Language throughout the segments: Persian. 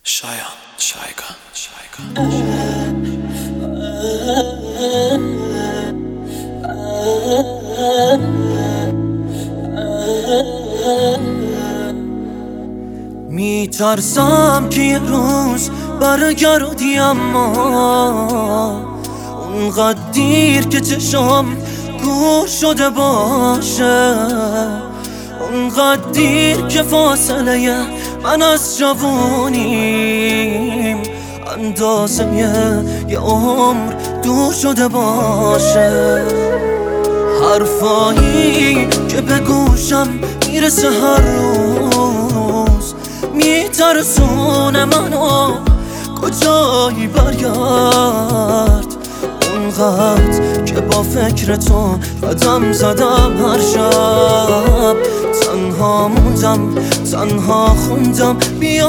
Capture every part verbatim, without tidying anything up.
شایان شایگان شایگان میترسم که یه روز برگردی، اما اونقدر دیر که چشم گوش شده باشه، اونقدر دیر که فاصله من از جوونیم اندازه یه عمر دور شده باشه. حرفایی که به گوشم میرسه هر روز میترسونه منو کجایی برگرد، اونقدر که با فکر تو قدم زدم هر شب، تنها موندم تنها خوندم بیا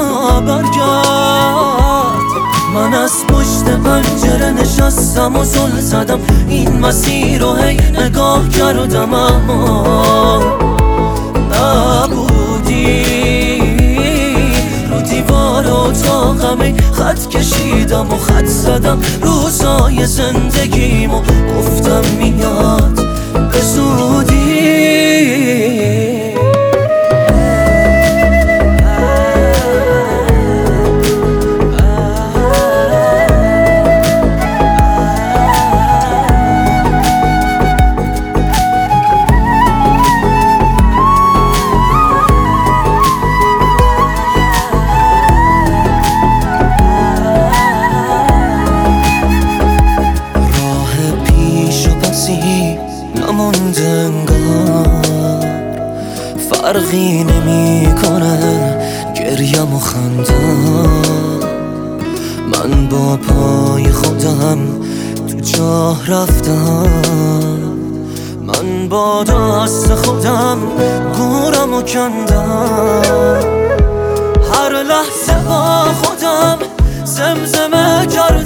برگرد. من از پشت پنجره نشستم و زل زدم این مسیر رو هی نگاه کردم، اما نبودی. رو دیوار اتاقم خط کشیدم و خط زدم روزای زندگیمو، گفتم میاد به زودی. نمونده انگار فرقی نمی کنه گریم و خندم، من با پای خودم تو جاه رفتم، من با دست خودم گورم و کندم، هر لحظه با خودم زمزمه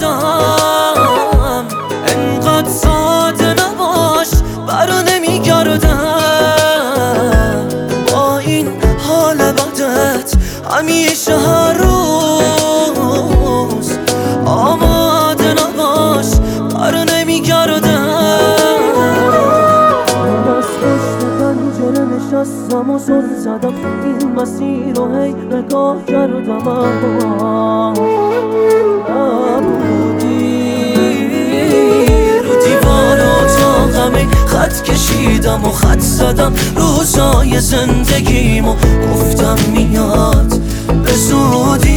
کردم انقدر ساده نباش برا نمیگردم، با این حال بدت همیشه هر روز آماده نباش برا نمیگردم. از پشت پنجره نشستم و زل زدم این مسیر رو هی نگاه کردم، اما خط کشیدم و خط زدم روزای زندگیمو، گفتم میاد به زودی.